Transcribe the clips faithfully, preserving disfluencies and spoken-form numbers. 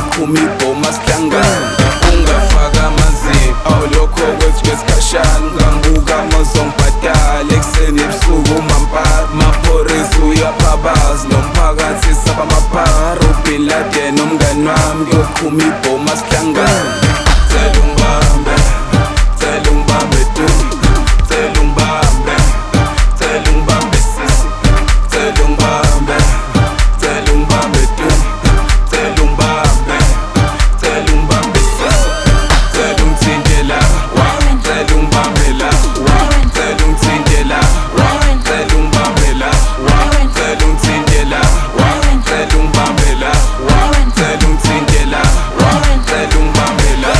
ngiyophuma ibhoma sihlangana. Ungafaka amazipho awulokho kwethu kwesikhashana. Ngambuka mozongibhadala ekuseni ebusuku umampara. Maphorisa uyaphabaza nomphakathi saba amaphara. uBin Laden umngani wami ngiyophuma ibhoma sihlangana. Cela ungibambe, cela ungibambe tu, cela ungibambe, cela ungibambe sisi, cela ungibambe, cela ungibambe tu, cela ungibambe, cela ungibambe sisi, cela ungithinte la, cela ungibambe la, cela ungithinte la, cela ungibambe la, cela ungithinte la, cela ungibambe la, cela ungithinte la, cela ungibambe la.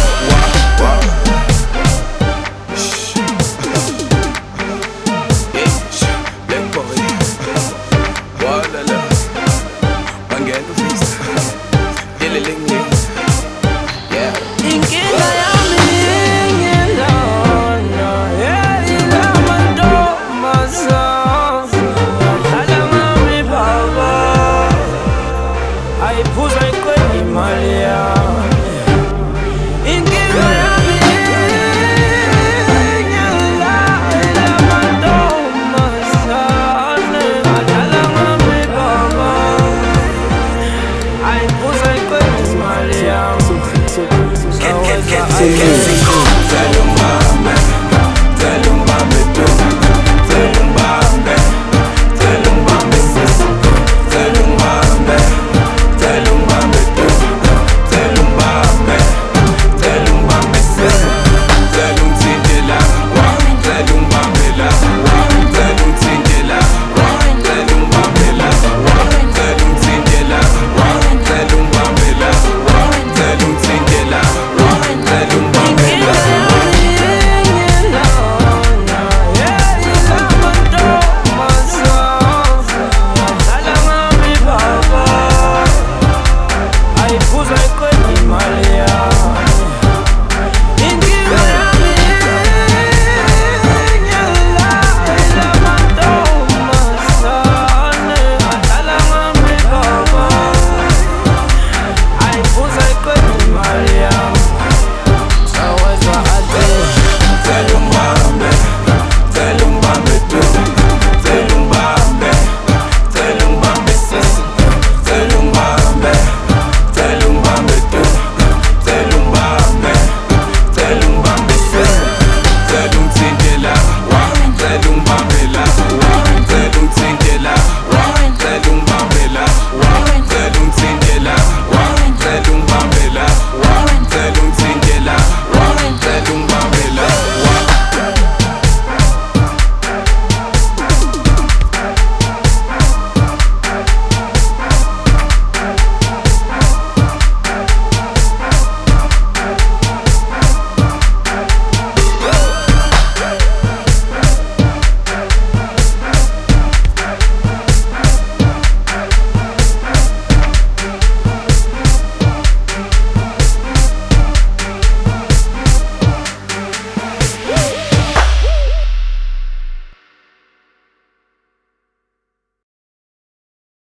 Inkinga yami ngiyilona, ila mantombazane adlala ngami baba, ayiphuza iqeda imali yami. Inkinga yami ngiyilona, ila mantombazane adlala ngami baba, ayiphuza iqeda imali yami. Can, can, can, can, can,